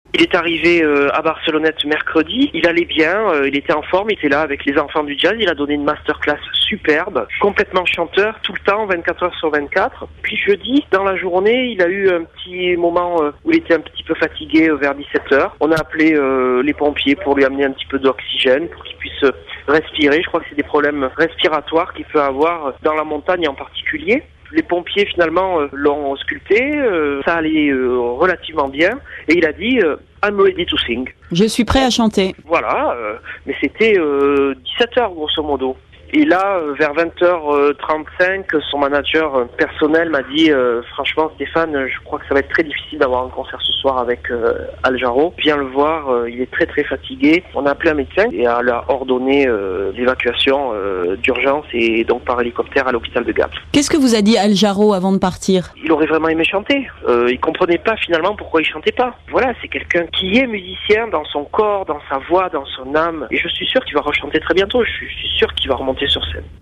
Il est arrivé à Barcelonnette mercredi, il allait bien, il était en forme, il était là avec les enfants du jazz, il a donné une masterclass superbe, complètement chanteur, tout le temps, 24 heures sur 24. Puis jeudi, dans la journée, il a eu un petit moment où il était un petit peu fatigué vers 17 heures. On a appelé les pompiers pour lui amener un petit peu d'oxygène, pour qu'il puisse respirer. Je crois que c'est des problèmes respiratoires qu'il peut avoir dans la montagne en particulier. Les pompiers finalement l'ont ausculté, ça allait relativement bien et il a dit I'm ready to sing. Je suis prêt à chanter. Voilà, mais c'était 17h grosso modo. Et là, vers 20h35, son manager personnel m'a dit franchement Stéphane, je crois que ça va être très difficile d'avoir un concert ce soir avec Al Jarreau. Viens le voir, il est très très fatigué. On a appelé un médecin et elle a ordonné l'évacuation d'urgence et donc par hélicoptère à l'hôpital de Gap. Qu'est-ce que vous a dit Al Jarreau avant de partir ? Il aurait vraiment aimé chanter. Il comprenait pas finalement pourquoi il chantait pas. Voilà, c'est quelqu'un qui est musicien dans son corps, dans sa voix, dans son âme. Et je suis sûr qu'il va rechanter très bientôt. Je suis sûr qu'il va remonter sur scène.